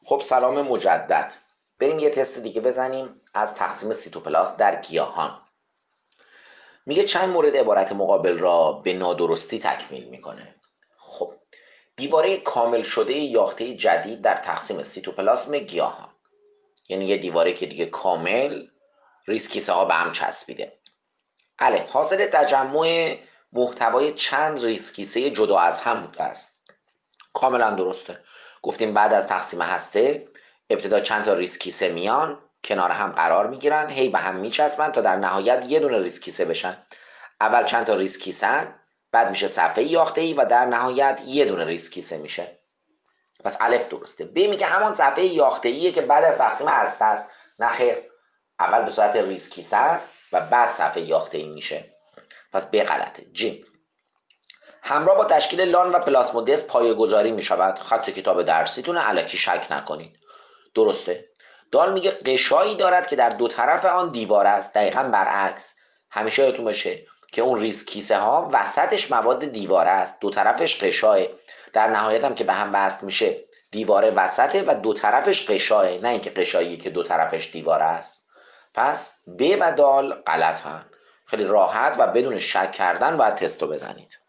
خب سلام مجدد. بریم یه تست دیگه بزنیم از تقسیم سیتوپلاست در گیاهان. میگه چند مورد عبارت مقابل را به نادرستی تکمیل میکنه. خب دیواره کامل شده یاخته جدید در تقسیم سیتوپلاسم گیاهان، یعنی یه دیواره که دیگه کامل ریز کیسه ها به هم چسبیده. حاصل تجمع محتوای چند ریز کیسه جدا از هم بوده است. کاملا درسته. گفتیم بعد از تقسیم هسته ابتدا چند تا ریز کیسه میان، کنار هم قرار میگیرن، هی به هم میچسبن تا در نهایت یه دونه ریز کیسه بشن. اول چند تا ریز کیسن، بعد میشه صفحه یاخته ای و در نهایت یه دونه ریز کیسه میشه. پس الف درسته. ب میگه همان صفحه یاخته ایه که بعد از تقسیم هسته است. نه خیر، اول به صورت ریز کیسه است و بعد صفحه یاخته ای میشه. پس ب غلطه. ج همراه با تشکیل لان و پلاسمودس پایه‌گذاری می شود. خط کتاب درسیتونه، الکی شک نکنید. درسته. دال میگه قشایی دارد که در دو طرف آن دیوار است. دقیقاً برعکس. همیشه یادتون باشه که اون ریز کیسه ها وسطش مواد دیواره است، دو طرفش قشاه. در نهایت هم که به هم وصل میشه دیواره وسطه و دو طرفش قشاه، نه اینکه قشایی که دو طرفش دیواره است. پس ب و دال غلط هم. خیلی راحت و بدون شک کردن باید تستو بزنید.